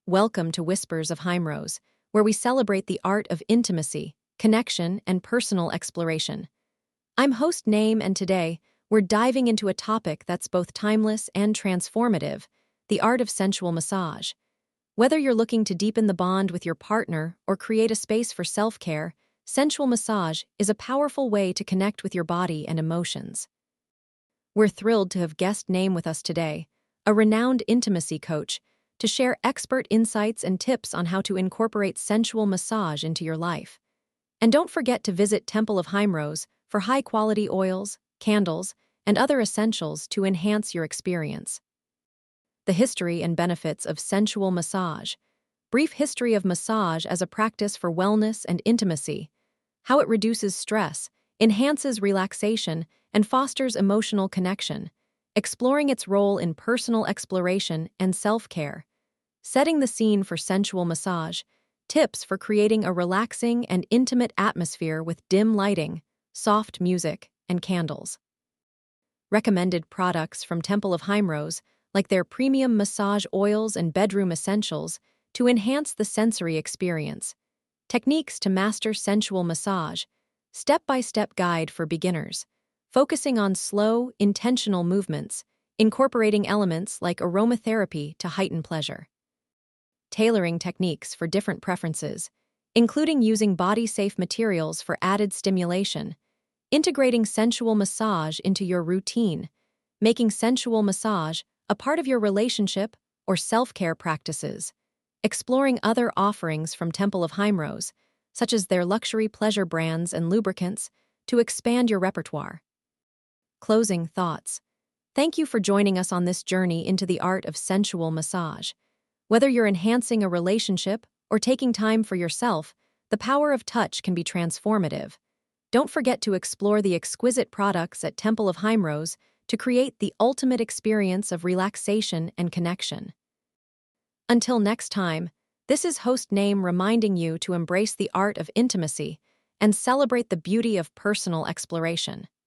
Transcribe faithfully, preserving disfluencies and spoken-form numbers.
Welcome to Whispers of Heimrose, where we celebrate the art of intimacy, connection, and personal exploration. I'm host Naim, and today we're diving into a topic that's both timeless and transformative: the art of sensual massage. Whether you're looking to deepen the bond with your partner or create a space for self-care, sensual massage is a powerful way to connect with your body and emotions. We're thrilled to have guest Naim with us today, a renowned intimacy coach, to share expert insights and tips on how to incorporate sensual massage into your life. And don't forget to visit Temple of Heimrose for high-quality oils, candles, and other essentials to enhance your experience. The history and benefits of sensual massage. Brief history of massage as a practice for wellness and intimacy. How it reduces stress, enhances relaxation, and fosters emotional connection. Exploring its role in personal exploration and self-care. Setting the scene for sensual massage. Tips for creating a relaxing and intimate atmosphere with dim lighting, soft music, and candles. Recommended products from Temple of Heimrose, like their premium massage oils and bedroom essentials, to enhance the sensory experience. Techniques to master sensual massage. Step-by-step guide for beginners, focusing on slow, intentional movements, incorporating elements like aromatherapy to heighten pleasure. Tailoring techniques for different preferences, including using body-safe materials for added stimulation, integrating sensual massage into your routine, making sensual massage a part of your relationship or self-care practices, exploring other offerings from Temple of Heimrose, such as their luxury pleasure brands and lubricants, to expand your repertoire. Closing thoughts. Thank you for joining us on this journey into the art of sensual massage. Whether you're enhancing a relationship or taking time for yourself, the power of touch can be transformative. Don't forget to explore the exquisite products at Temple of Heimrose to create the ultimate experience of relaxation and connection. Until next time, this is host Naim reminding you to embrace the art of intimacy and celebrate the beauty of personal exploration.